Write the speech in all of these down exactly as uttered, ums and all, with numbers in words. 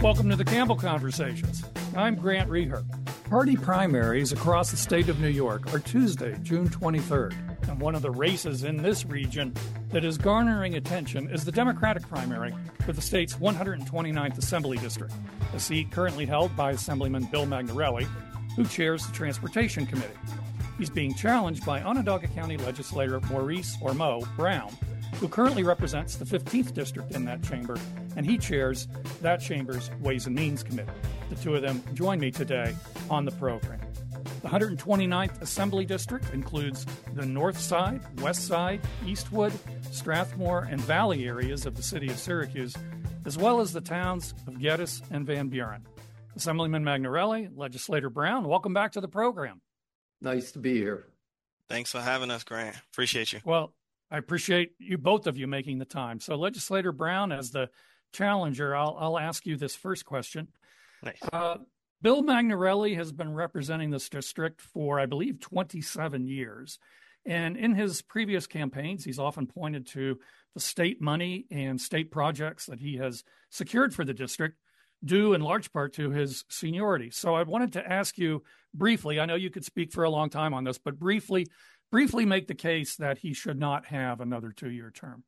Welcome to the Campbell Conversations. I'm Grant Reher. Party primaries across the state of New York are Tuesday, June twenty-third. And one of the races in this region that is garnering attention is the Democratic primary for the state's one hundred twenty-ninth Assembly District, a seat currently held by Assemblyman Bill Magnarelli, who chairs the Transportation Committee. He's being challenged by Onondaga County legislator Maurice or Mo Brown, who currently represents the fifteenth district in that chamber, and he chairs that chamber's Ways and Means Committee. The two of them join me today on the program. The one hundred twenty-ninth Assembly District includes the North Side, West Side, Eastwood, Strathmore, and Valley areas of the city of Syracuse, as well as the towns of Geddes and Van Buren. Assemblyman Magnarelli, Legislator Brown, welcome back to the program. Nice to be here. Thanks for having us, Grant. Appreciate you. Well, I appreciate you, both of you, making the time. So, Legislator Brown, as the challenger, I'll, I'll ask you this first question. Nice. Uh, Bill Magnarelli has been representing this district for, I believe, twenty-seven years. And in his previous campaigns, he's often pointed to the state money and state projects that he has secured for the district, due in large part to his seniority. So I wanted to ask you briefly, I know you could speak for a long time on this, but briefly, briefly make the case that he should not have another two-year term.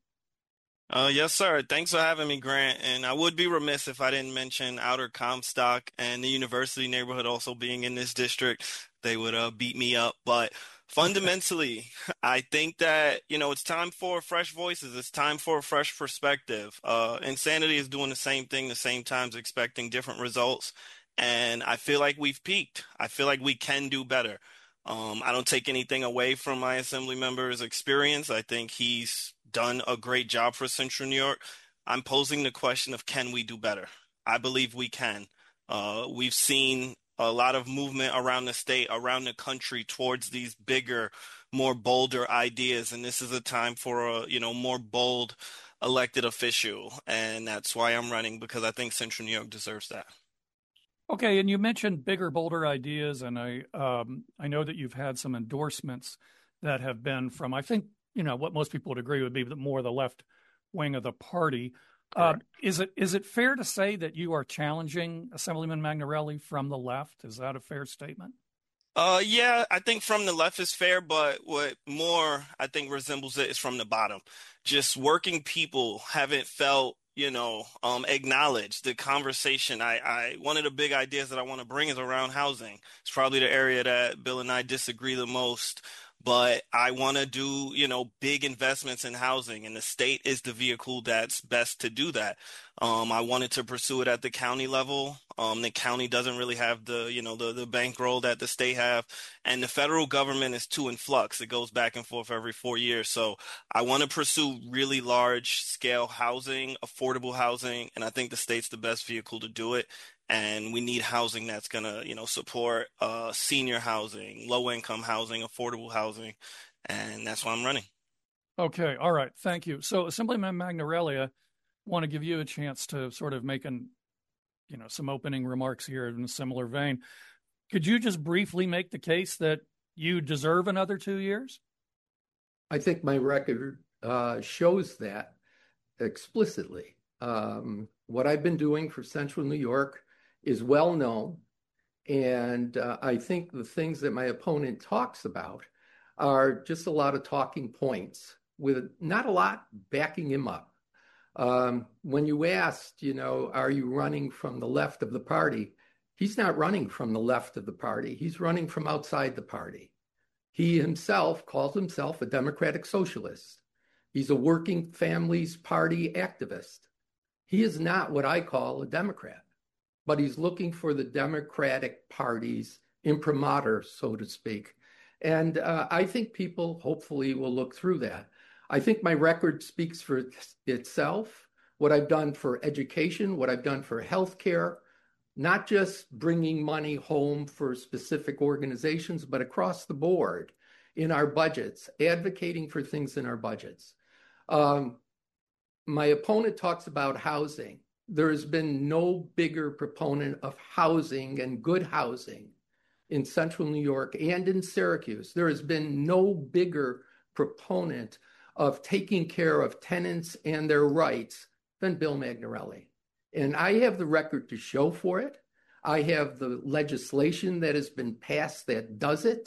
Uh, yes, sir. Thanks for having me, Grant. And I would be remiss if I didn't mention Outer Comstock and the University neighborhood also being in this district. They would uh, beat me up. But fundamentally, I think that, you know, it's time for fresh voices. It's time for a fresh perspective. Uh, Insanity is doing the same thing, the same times expecting different results. And I feel like we've peaked. I feel like we can do better. Um, I don't take anything away from my assembly member's experience. I think he's done a great job for Central New York. I'm posing the question of, can we do better? I believe we can. Uh, we've seen a lot of movement around the state, around the country towards these bigger, more bolder ideas. And this is a time for a, you know, more bold elected official. And that's why I'm running, because I think Central New York deserves that. Okay, and you mentioned bigger, bolder ideas, and I um, I know that you've had some endorsements that have been from, I think, you know, what most people would agree would be the more the left wing of the party. Uh, is it is it fair to say that you are challenging Assemblyman Magnarelli from the left? Is that a fair statement? Uh, yeah, I think from the left is fair, but what more I think resembles it is from the bottom. Just working people haven't felt, you know, um, acknowledge the conversation. I, I, one of the big ideas that I want to bring is around housing. It's probably the area that Bill and I disagree the most, but I want to do, you know, big investments in housing, and the state is the vehicle that's best to do that. Um, I wanted to pursue it at the county level. Um, the county doesn't really have the, you know, the, the bankroll that the state have, and the federal government is too in flux. It goes back and forth every four years. So I want to pursue really large scale housing, affordable housing, and I think the state's the best vehicle to do it. And we need housing that's going to, you know, support uh, senior housing, low income housing, affordable housing. And that's why I'm running. Okay. All right. Thank you. So Assemblyman Magnarelli, I want to give you a chance to sort of make an, you know, some opening remarks here in a similar vein. Could you just briefly make the case that you deserve another two years? I think my record uh, shows that explicitly. Um, what I've been doing for Central New York is well known. And uh, I think the things that my opponent talks about are just a lot of talking points with not a lot backing him up. Um, when you asked, you know, are you running from the left of the party? He's not running from the left of the party. He's running from outside the party. He himself calls himself a democratic socialist. He's a working families party activist. He is not what I call a Democrat, but he's looking for the Democratic Party's imprimatur, so to speak. And uh, I think people hopefully will look through that. I think my record speaks for itself, what I've done for education, what I've done for healthcare, not just bringing money home for specific organizations, but across the board in our budgets, advocating for things in our budgets. Um, my opponent talks about housing. There has been no bigger proponent of housing and good housing in Central New York and in Syracuse. There has been no bigger proponent of taking care of tenants and their rights than Bill Magnarelli. And I have the record to show for it. I have the legislation that has been passed that does it.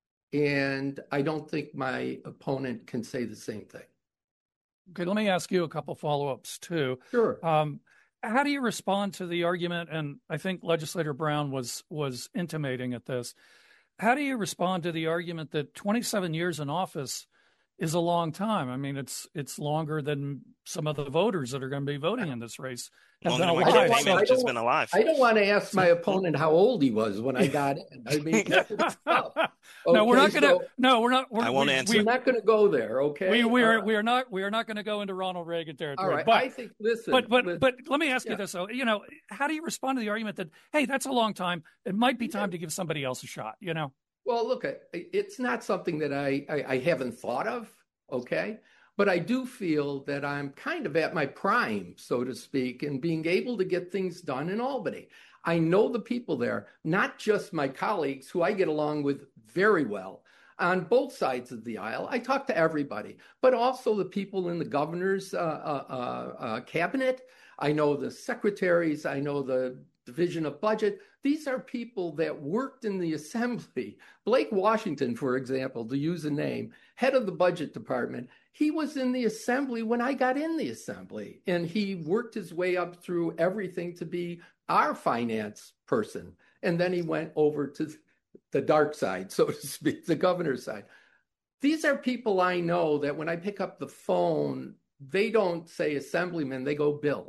And I don't think my opponent can say the same thing. Okay, let me ask you a couple follow-ups too. Sure. Um, how do you respond to the argument, and I think Legislator Brown was was intimating at this, how do you respond to the argument that twenty-seven years in office is a long time? I mean, it's it's longer than some of the voters that are going to be voting in this race have been Longer than my alive. campaign So- manager's been alive. I don't want to ask my opponent how old he was when I got in. I mean, that's tough. No, we're Okay, not going to. so No, we're not. We're, I won't we, answer. we're We, not going to go there, okay? we, we All are right. we are not we are not going to go into Ronald Reagan All territory. right. But I think, listen. but but listen. but let me ask you Yeah. this though. You know, how do you respond to the argument that, hey, that's a long time. It might be time to give somebody else a shot. You know. Well, look, I- it's not something that I, I, I haven't thought of, okay? But I do feel that I'm kind of at my prime, so to speak, in being able to get things done in Albany. I know the people there, not just my colleagues, who I get along with very well on both sides of the aisle. I talk to everybody, but also the people in the governor's uh, uh, uh, uh, cabinet. I know the secretaries. I know the Division of Budget. These are people that worked in the assembly. Blake Washington, for example, to use a name, head of the budget department, he was in the assembly when I got in the assembly, and he worked his way up through everything to be our finance person. And then he went over to the dark side, so to speak, the governor's side. These are people I know that when I pick up the phone, they don't say assemblyman, they go Bill.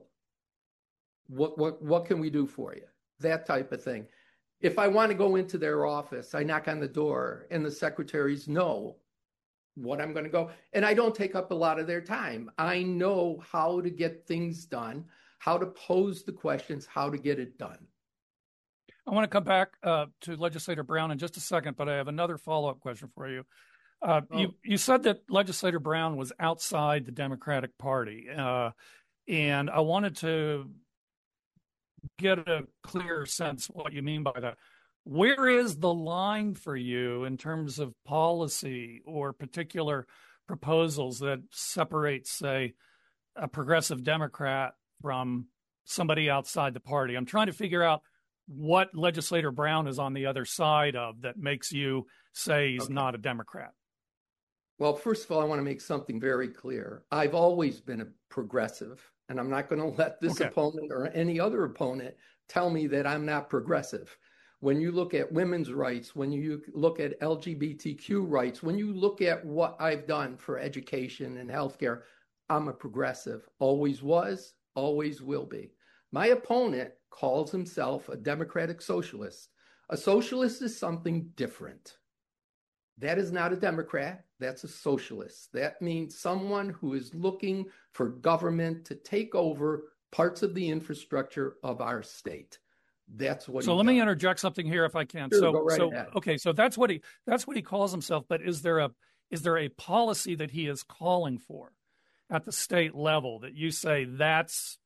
What what what can we do for you? That type of thing. If I want to go into their office, I knock on the door and the secretaries know what I'm going to go. And I don't take up a lot of their time. I know how to get things done, how to pose the questions, how to get it done. I want to come back uh, to Legislator Brown in just a second, but I have another follow-up question for you. Uh, Oh. You you said that Legislator Brown was outside the Democratic Party, uh, and I wanted to get a clear sense what you mean by that. Where is the line for you in terms of policy or particular proposals that separate, say, a progressive Democrat from somebody outside the party? I'm trying to figure out what Legislator Brown is on the other side of that makes you say he's Okay. not a Democrat. Well, first of all, I want to make something very clear. I've always been a progressive, and I'm not going to let this Okay. opponent or any other opponent tell me that I'm not progressive. When you look at women's rights, when you look at L G B T Q rights, when you look at what I've done for education and healthcare, I'm a progressive. Always was, always will be. My opponent calls himself a democratic socialist. A socialist is something different. That is not a Democrat. That's a socialist. That means someone who is looking for government to take over parts of the infrastructure of our state. That's what. So he let me does. interject something here if I can. Sure, so go right so ahead. okay, so that's what he that's what he calls himself, but is there a is there a policy that he is calling for at the state level that you say that's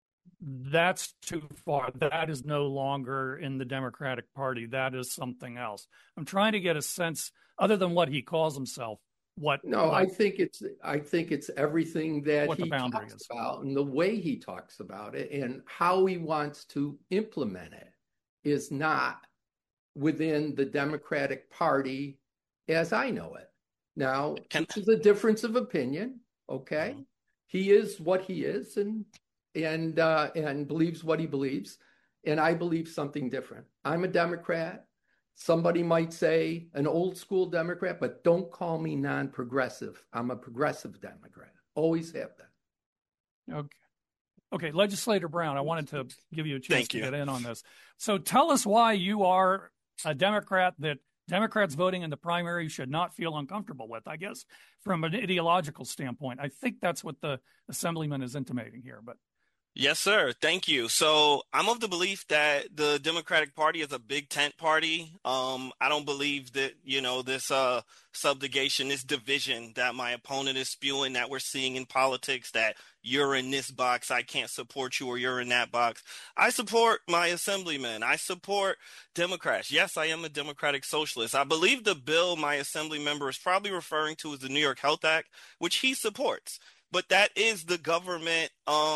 that's too far. That is no longer in the Democratic Party. That is something else. I'm trying to get a sense, other than what he calls himself, what No, what, I think it's I think it's everything that What the he boundary talks is. about and the way he talks about it and how he wants to implement it is not within the Democratic Party as I know it. Now, Can- this is a difference of opinion, okay? Mhm. He is what he is and and uh, and believes what he believes, and I believe something different. I'm a Democrat. Somebody might say an old school Democrat, but don't call me non-progressive. I'm a progressive Democrat. Always have been. Okay. Okay, Legislator Brown, I wanted to give you a chance Thank to you. get in on this. So tell us why you are a Democrat that Democrats voting in the primary should not feel uncomfortable with, I guess, from an ideological standpoint. I think that's what the assemblyman is intimating here, but Yes, sir. Thank you. So I'm of the belief that the Democratic Party is a big tent party. Um, I don't believe that, you know, this uh, subjugation, this division that my opponent is spewing, that we're seeing in politics, that you're in this box, I can't support you, or you're in that box. I support my assemblyman. I support Democrats. Yes, I am a democratic socialist. I believe the bill my assembly member is probably referring to is the New York Health Act, which he supports. But that is the government um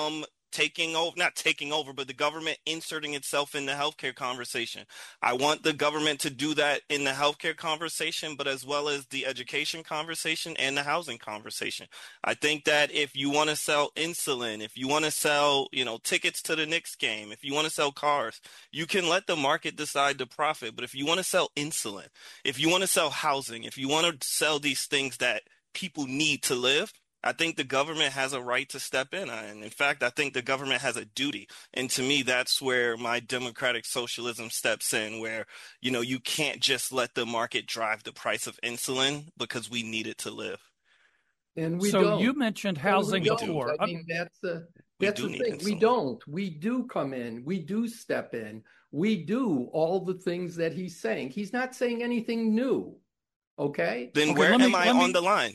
taking over, not taking over, but the government inserting itself in the healthcare conversation. I want the government to do that in the healthcare conversation, but as well as the education conversation and the housing conversation. I think that if you want to sell insulin, if you want to sell, you know, tickets to the Knicks game, if you want to sell cars, you can let the market decide to profit. But if you want to sell insulin, if you want to sell housing, if you want to sell these things that people need to live, I think the government has a right to step in. And in fact, I think the government has a duty. And to me, that's where my democratic socialism steps in, where, you know, you can't just let the market drive the price of insulin because we need it to live. And we so don't. you mentioned housing we before. I mean, that's the, that's the thing. We don't. We do come in. We do step in. We do all the things that he's saying. He's not saying anything new. Okay? Then okay, where me, am I on me, the line?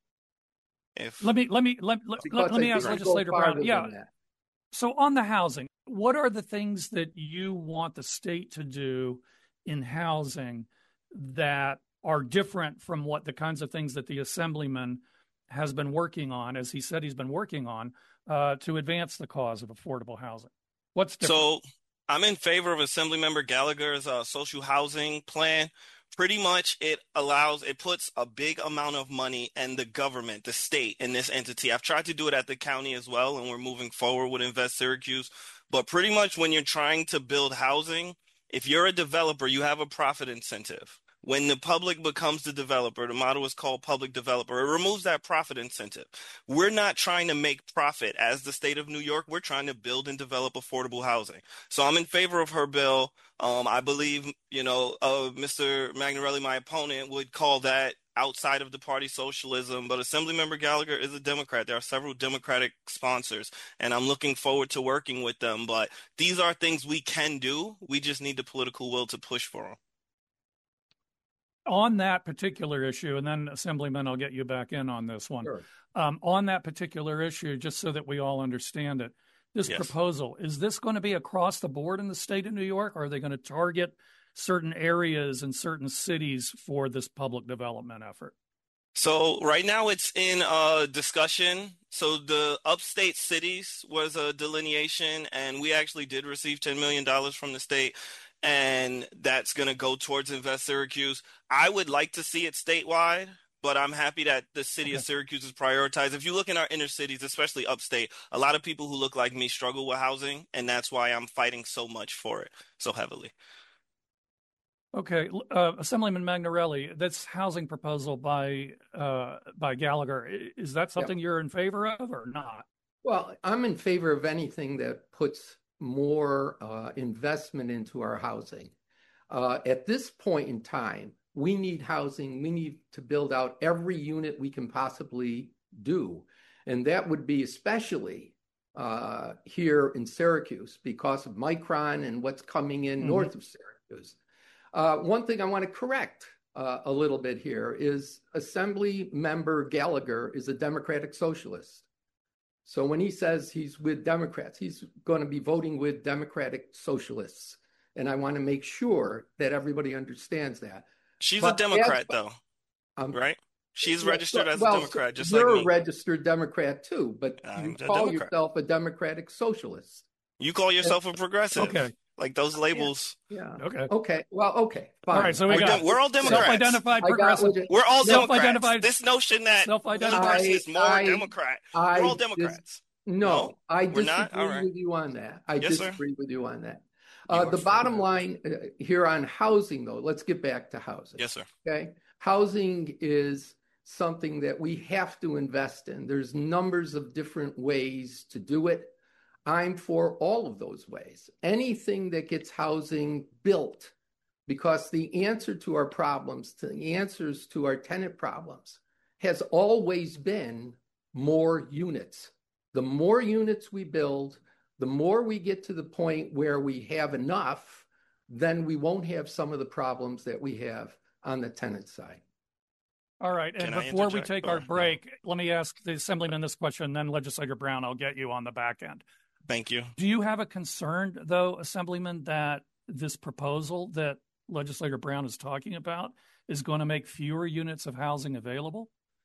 If let me let me let, let, let, let me ask Legislator Brown. Yeah. So on the housing, what are the things that you want the state to do in housing that are different from what the kinds of things that the assemblyman has been working on, as he said he's been working on, uh, to advance the cause of affordable housing? What's different? So I'm in favor of Assemblymember Gallagher's uh, social housing plan. Pretty much it allows, it puts a big amount of money in the government, the state, in this entity. I've tried to do it at the county as well, and we're moving forward with Invest Syracuse. But pretty much when you're trying to build housing, if you're a developer, you have a profit incentive. When the public becomes the developer, the model is called public developer. It removes that profit incentive. We're not trying to make profit as the state of New York. We're trying to build and develop affordable housing. So I'm in favor of her bill. Um, I believe, you know, uh, Mister Magnarelli, my opponent, would call that outside of the party socialism. But Assemblymember Gallagher is a Democrat. There are several Democratic sponsors, and I'm looking forward to working with them. But these are things we can do. We just need the political will to push for them. On that particular issue, and then Assemblyman, I'll get you back in on this one. Sure. Um, on that particular issue, just so that we all understand it, this yes. proposal, is this going to be across the board in the state of New York, or are they going to target certain areas and certain cities for this public development effort? So right now it's in uh, discussion. So the upstate cities was a delineation, and we actually did receive ten million dollars from the state. And that's going to go towards Invest Syracuse. I would like to see it statewide, but I'm happy that the city okay. of Syracuse is prioritized. If you look in our inner cities, especially upstate, a lot of people who look like me struggle with housing, and that's why I'm fighting so much for it so heavily. Okay, uh, Assemblyman Magnarelli, that's housing proposal by uh, by Gallagher. Is that something yeah. you're in favor of or not? Well, I'm in favor of anything that puts more uh, investment into our housing. Uh, at this point in time, we need housing. We need to build out every unit we can possibly do. And that would be especially uh, here in Syracuse because of Micron and what's coming in mm-hmm. north of Syracuse. Uh, one thing I want to correct uh, a little bit here is Assembly Member Gallagher is a Democratic Socialist. So when he says he's with Democrats, he's going to be voting with Democratic Socialists. And I want to make sure that everybody understands that. She's but a Democrat, as, though, um, right? She's yeah, registered so, as well, a Democrat, just you're like me. a registered Democrat, too, but I'm you call Democrat. yourself a Democratic Socialist. You call yourself and, a progressive. Okay. Like those labels. Yeah. yeah. Okay. Okay. Well, okay. Fine. All right. So we we're, got de- we're all Democrats. Self-identified progressive. You, we're all self-identified, Democrats. This notion that one person is more I, Democrat. I, we're all Democrats. Dis- no, no, I disagree right. with you on that. I yes, disagree sir. with you on that. Uh, the bottom line uh, here on housing, though, let's get back to housing. Yes, sir. Okay. Housing is something that we have to invest in. There's numbers of different ways to do it. I'm for all of those ways. Anything that gets housing built, because the answer to our problems, to the answers to our tenant problems, has always been more units. The more units we build, the more we get to the point where we have enough, then we won't have some of the problems that we have on the tenant side. All right. And Can before we take our break, let me ask the Assemblyman this question, then Legislator Brown, I'll get you on the back end. Thank you. Do you have a concern, though, Assemblyman, that this proposal that Legislator Brown is talking about is going to make fewer units of housing available?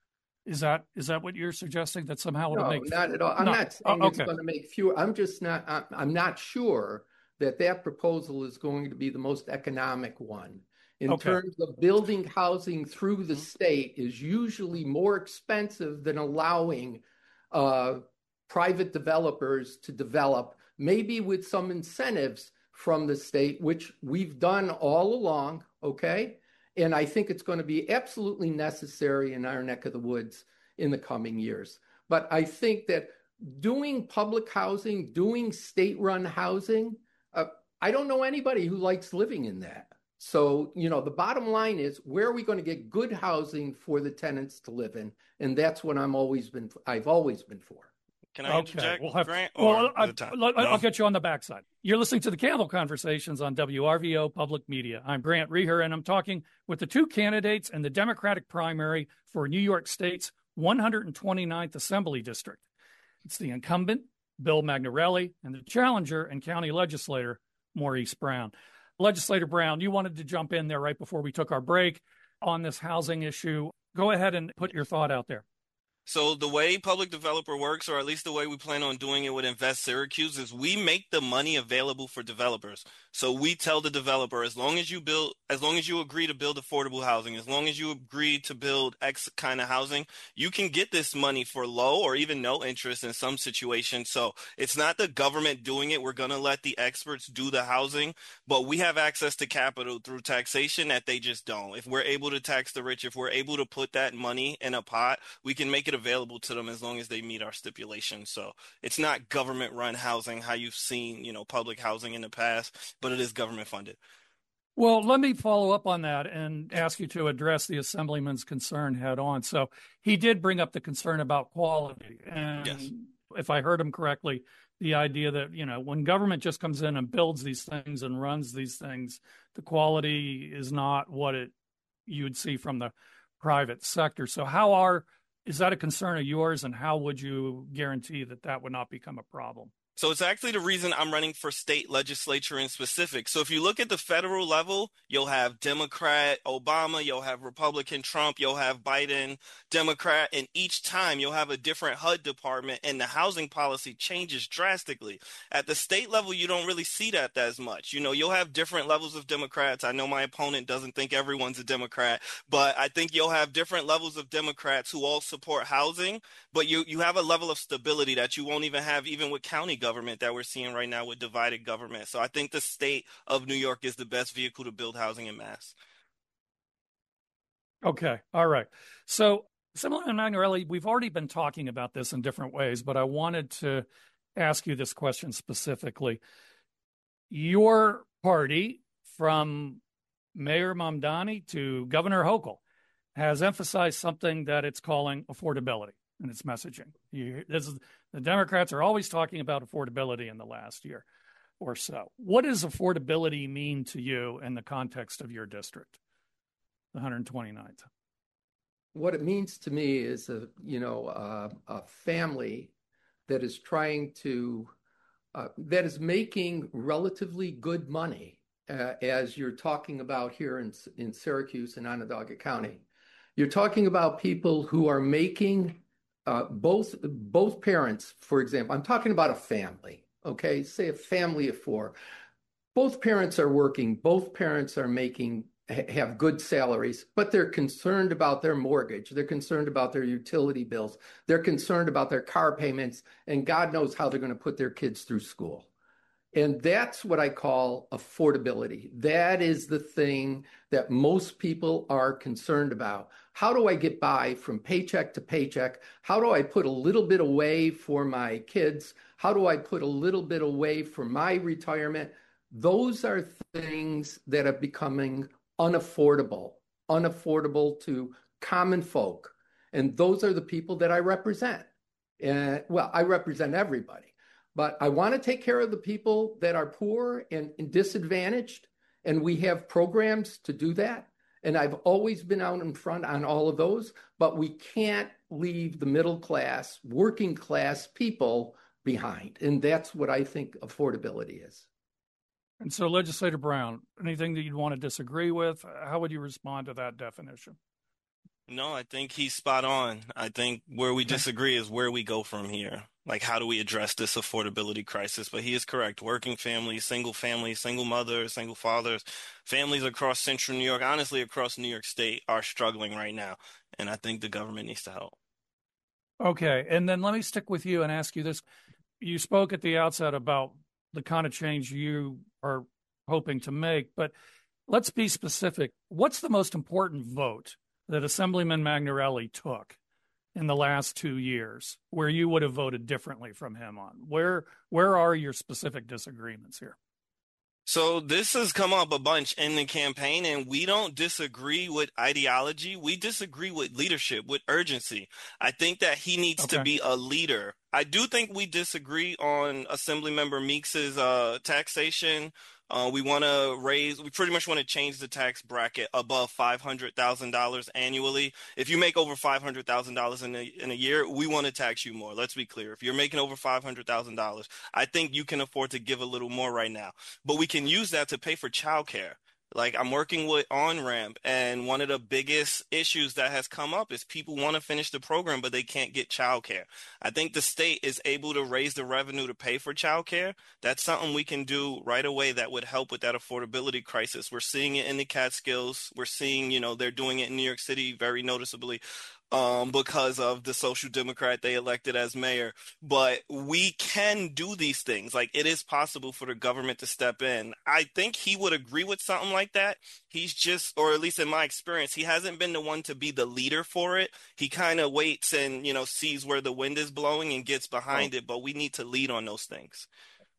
Is that is that what you're suggesting? That somehow it'll No, make not at all. I'm no. not Oh, saying it's okay. going to make fewer. I'm just not, I'm, I'm not sure that that proposal is going to be the most economic one. In Okay. terms of building housing through the Mhm. state is usually more expensive than allowing uh, private developers to develop, maybe with some incentives from the state, which we've done all along, okay? And I think it's going to be absolutely necessary in our neck of the woods in the coming years. But I think that doing public housing, doing state-run housing, uh, I don't know anybody who likes living in that. So, you know, the bottom line is, where are we going to get good housing for the tenants to live in? And that's what I'm always been, I've always been for. Can I Okay, interject, we'll have. Grant, or Well, is I, it time? I, I'll No? get you on the backside. You're listening to the Campbell Conversations on W R V O Public Media. I'm Grant Reher, and I'm talking with the two candidates in the Democratic primary for New York State's one hundred twenty-ninth Assembly District. It's the incumbent, Bill Magnarelli, and the challenger and county legislator, Maurice Brown. Legislator Brown, you wanted to jump in there right before we took our break on this housing issue. Go ahead and put your thought out there. So the way public developer works, or at least the way we plan on doing it with Invest Syracuse, is we make the money available for developers. So we tell the developer, as long as you build, as long as you agree to build affordable housing, as long as you agree to build X kind of housing, you can get this money for low or even no interest in some situations. So it's not the government doing it. We're going to let the experts do the housing, but we have access to capital through taxation that they just don't. If we're able to tax the rich, if we're able to put that money in a pot, we can make it available to them as long as they meet our stipulations. So it's not government run housing, how you've seen, you know, public housing in the past, but it is government funded. Well, let me follow up on that and ask you to address the assemblyman's concern head on. So he did bring up the concern about quality. And Yes. if I heard him correctly, the idea that, you know, when government just comes in and builds these things and runs these things, the quality is not what it you would see from the private sector. So how are is that a concern of yours, and how would you guarantee that that would not become a problem? So it's actually the reason I'm running for state legislature in specific. So if you look at the federal level, you'll have Democrat Obama, you'll have Republican Trump, you'll have Biden, Democrat, and each time you'll have a different H U D department, and the housing policy changes drastically. At the state level, you don't really see that as much. You know, you'll have different levels of Democrats. I know my opponent doesn't think everyone's a Democrat, but I think you'll have different levels of Democrats who all support housing, but you, you have a level of stability that you won't even have even with county government. government that we're seeing right now with divided government. So I think the state of New York is the best vehicle to build housing in mass. Okay. All right. So, similar to Magnarelli, we've already been talking about this in different ways, but I wanted to ask you this question specifically. Your party, from Mayor Mamdani to Governor Hochul, has emphasized something that it's calling affordability in its messaging. You, this is, the Democrats are always talking about affordability in the last year or so. What does affordability mean to you in the context of your district, the one hundred twenty-ninth? What it means to me is a, you know, uh, a family that is trying to, uh, that is making relatively good money, uh, as you're talking about here in, in Syracuse and Onondaga County. You're talking about people who are making Uh, both both parents, for example, I'm talking about a family, okay? Say a family of four. Both parents are working, both parents are making, ha- have good salaries, but they're concerned about their mortgage. They're concerned about their utility bills. They're concerned about their car payments, and God knows how they're going to put their kids through school. And that's what I call affordability. That is the thing that most people are concerned about. How do I get by from paycheck to paycheck? How do I put a little bit away for my kids? How do I put a little bit away for my retirement? Those are things that are becoming unaffordable, unaffordable to common folk. And those are the people that I represent. And well, I represent everybody. But I want to take care of the people that are poor and, and disadvantaged, and we have programs to do that. And I've always been out in front on all of those, but we can't leave the middle class, working class people behind. And that's what I think affordability is. And so, Legislator Brown, anything that you'd want to disagree with? How would you respond to that definition? No, I think he's spot on. I think where we Okay. disagree is where we go from here. Like, how do we address this affordability crisis? But he is correct. Working families, single families, single mothers, single fathers, families across central New York, honestly, across New York State, are struggling right now. And I think the government needs to help. Okay, and then let me stick with you and ask you this. You spoke at the outset about the kind of change you are hoping to make, but let's be specific. What's the most important vote that Assemblyman Magnarelli took in the last two years where you would have voted differently from him on? Where where are your specific disagreements here? So this has come up a bunch in the campaign, and we don't disagree with ideology. We disagree with leadership, with urgency. I think that he needs to Okay. be a leader. I do think we disagree on Assemblymember Meeks's uh, taxation. Uh, we want to raise, we pretty much want to change the tax bracket above five hundred thousand dollars annually. If you make over five hundred thousand dollars in a, in a year, we want to tax you more. Let's be clear. If you're making over five hundred thousand dollars, I think you can afford to give a little more right now, but we can use that to pay for childcare. Like, I'm working with OnRamp, and one of the biggest issues that has come up is people want to finish the program, but they can't get childcare. I think the state is able to raise the revenue to pay for childcare. That's something we can do right away that would help with that affordability crisis. We're seeing it in the Catskills. We're seeing, you know, they're doing it in New York City very noticeably, um, because of the social democrat they elected as mayor. But we can do these things. Like, it is possible for the government to step in. I think he would agree with something like that. He's just, or at least in my experience, he hasn't been the one to be the leader for it. He kind of waits and, you know, sees where the wind is blowing and gets Oh, behind it. But we need to lead on those things.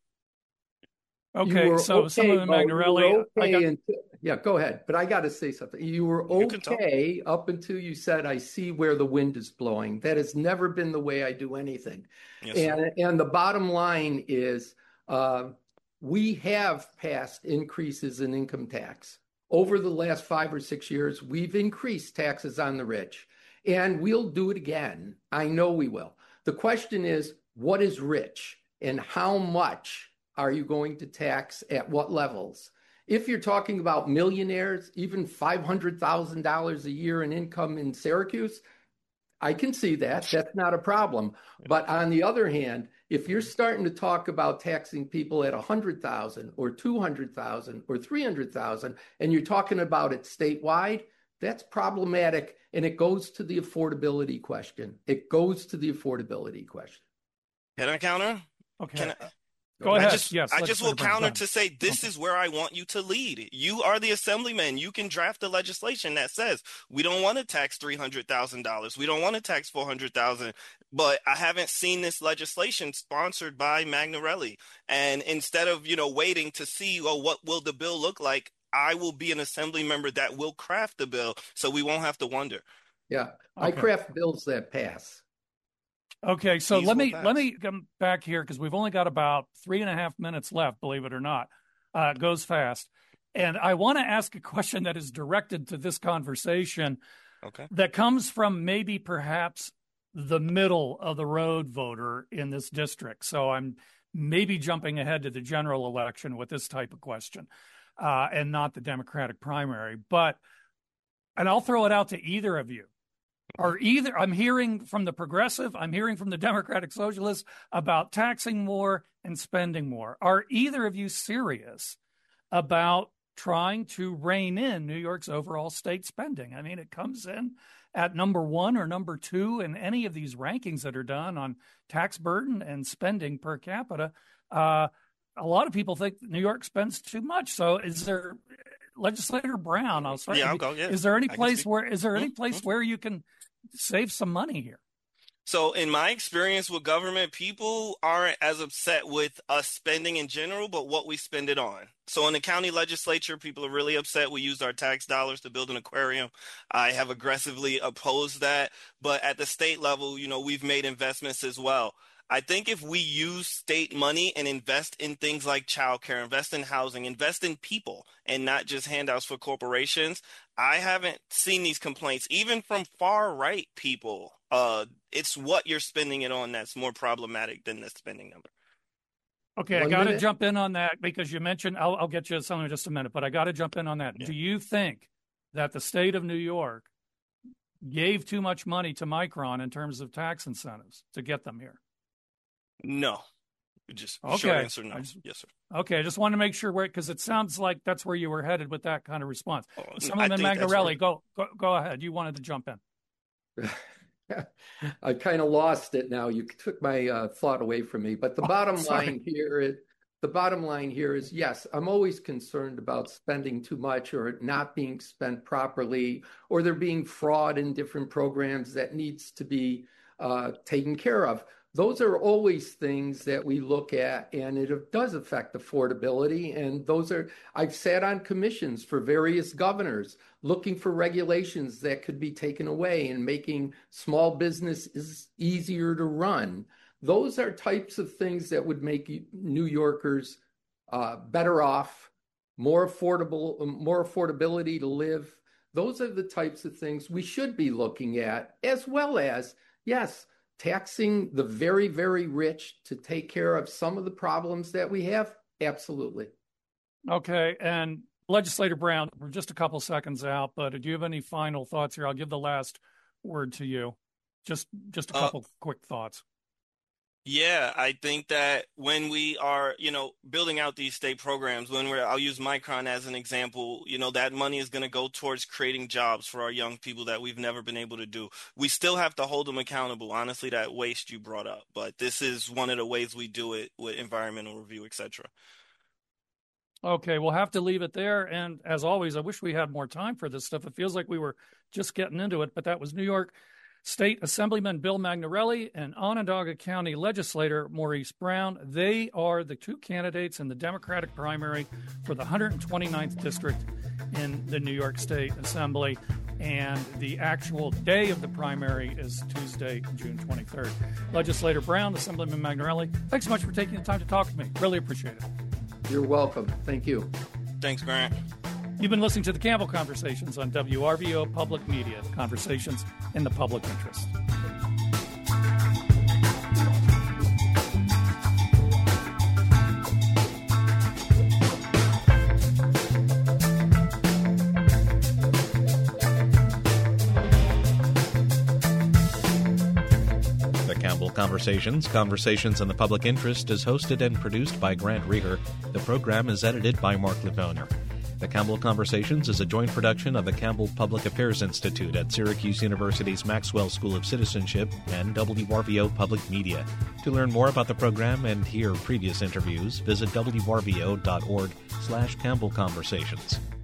you Okay, were so okay, Assemblyman Bo. You were Magnarelli, I got okay until, yeah, go ahead. But I got to say something. You were You can talk. okay up until you said, I see where the wind is blowing. That has never been the way I do anything. Yes, sir. And and the bottom line is uh, we have passed increases in income tax. Over the last five or six years, we've increased taxes on the rich. And we'll do it again. I know we will. The question is, what is rich and how much are you going to tax at what levels? If you're talking about millionaires, even five hundred thousand dollars a year in income in Syracuse, I can see that. That's not a problem. But on the other hand, if you're starting to talk about taxing people at one hundred thousand or two hundred thousand or three hundred thousand, and you're talking about it statewide, that's problematic. And it goes to the affordability question. It goes to the affordability question. Can I counter? okay. Can I? Go Go I ahead. ahead. just Yes, I just will Legislator Brown, go counter ahead. to say this Okay. is where I want you to lead. You are the assemblyman. You can draft the legislation that says we don't want to tax three hundred thousand dollars. We don't want to tax four hundred thousand dollars. But I haven't seen this legislation sponsored by Magnarelli. And instead of, you know, waiting to see, oh, what will the bill look like? I will be an assembly member that will craft the bill so we won't have to wonder. Yeah. I Okay. craft bills that pass. Okay, so These let will me let pass. me come back here because we've only got about three and a half minutes left, believe it or not. Uh, it goes fast. And I want to ask a question that is directed to this conversation Okay. that comes from maybe perhaps the middle of the road voter in this district. So I'm maybe jumping ahead to the general election with this type of question, uh, and not the Democratic primary. But, and I'll throw it out to either of you. Are either, I'm hearing from the progressive, I'm hearing from the Democratic Socialists about taxing more and spending more. Are either of you serious about trying to rein in New York's overall state spending? I mean, it comes in at number one or number two in any of these rankings that are done on tax burden and spending per capita. Uh, a lot of people think New York spends too much. So is there, Legislator Brown, I'll start Yeah, with I'll you. go. Yeah, Is there any I can place speak. where, is there any Mhm. place where you can save some money here? So, in my experience with government, people aren't as upset with us spending in general, but what we spend it on. So, in the county legislature, people are really upset. We used our tax dollars to build an aquarium. I have aggressively opposed that. But at the state level, you know, we've made investments as well. I think if we use state money and invest in things like childcare, invest in housing, invest in people, and not just handouts for corporations, I haven't seen these complaints, even from far right people. Uh, it's what you're spending it on that's more problematic than the spending number. Okay, I One got to minute. jump in on that because you mentioned, I'll, I'll get you to something in just a minute, but I got to jump in on that. Yeah. Do you think that the state of New York gave too much money to Micron in terms of tax incentives to get them here? No. Just okay. short answer, no. Just, yes, sir. Okay, I just want to make sure where, because it sounds like that's where you were headed with that kind of response. Oh, Assemblyman Magnarelli, go, go go ahead. You wanted to jump in. I kind of lost it now. You took my uh, thought away from me. But the bottom oh, line here is, the bottom line here is, yes, I'm always concerned about spending too much or it not being spent properly, or there being fraud in different programs that needs to be uh, taken care of. Those are always things that we look at, and it does affect affordability. And those are, I've sat on commissions for various governors looking for regulations that could be taken away and making small business easier to run. Those are types of things that would make New Yorkers uh, better off, more affordable, more affordability to live. Those are the types of things we should be looking at, as well as, yes, taxing the very, very rich to take care of some of the problems that we have? Absolutely. Okay. And Legislator Brown, we're just a couple seconds out, but do you have any final thoughts here? I'll give the last word to you. Just just a couple uh, quick thoughts. Yeah, I think that when we are, you know, building out these state programs, when we're, I'll use Micron as an example, you know, that money is going to go towards creating jobs for our young people that we've never been able to do. We still have to hold them accountable. Honestly, that waste you brought up, but this is one of the ways we do it with environmental review, et cetera. Okay, we'll have to leave it there. And as always, I wish we had more time for this stuff. It feels like we were just getting into it, but that was New York State Assemblyman Bill Magnarelli and Onondaga County Legislator Maurice Brown. They are the two candidates in the Democratic primary for the one hundred twenty-ninth District in the New York State Assembly. And the actual day of the primary is Tuesday, June twenty-third. Legislator Brown, Assemblyman Magnarelli, thanks so much for taking the time to talk to me. Really appreciate it. You're welcome. Thank you. Thanks, Grant. You've been listening to the Campbell Conversations on W R V O Public Media, conversations in the public interest. The Campbell Conversations, Conversations in the Public Interest is hosted and produced by Grant Reher. The program is edited by Mark Livoner. The Campbell Conversations is a joint production of the Campbell Public Affairs Institute at Syracuse University's Maxwell School of Citizenship and W R V O Public Media. To learn more about the program and hear previous interviews, visit W R V O dot org slash Campbell Conversations.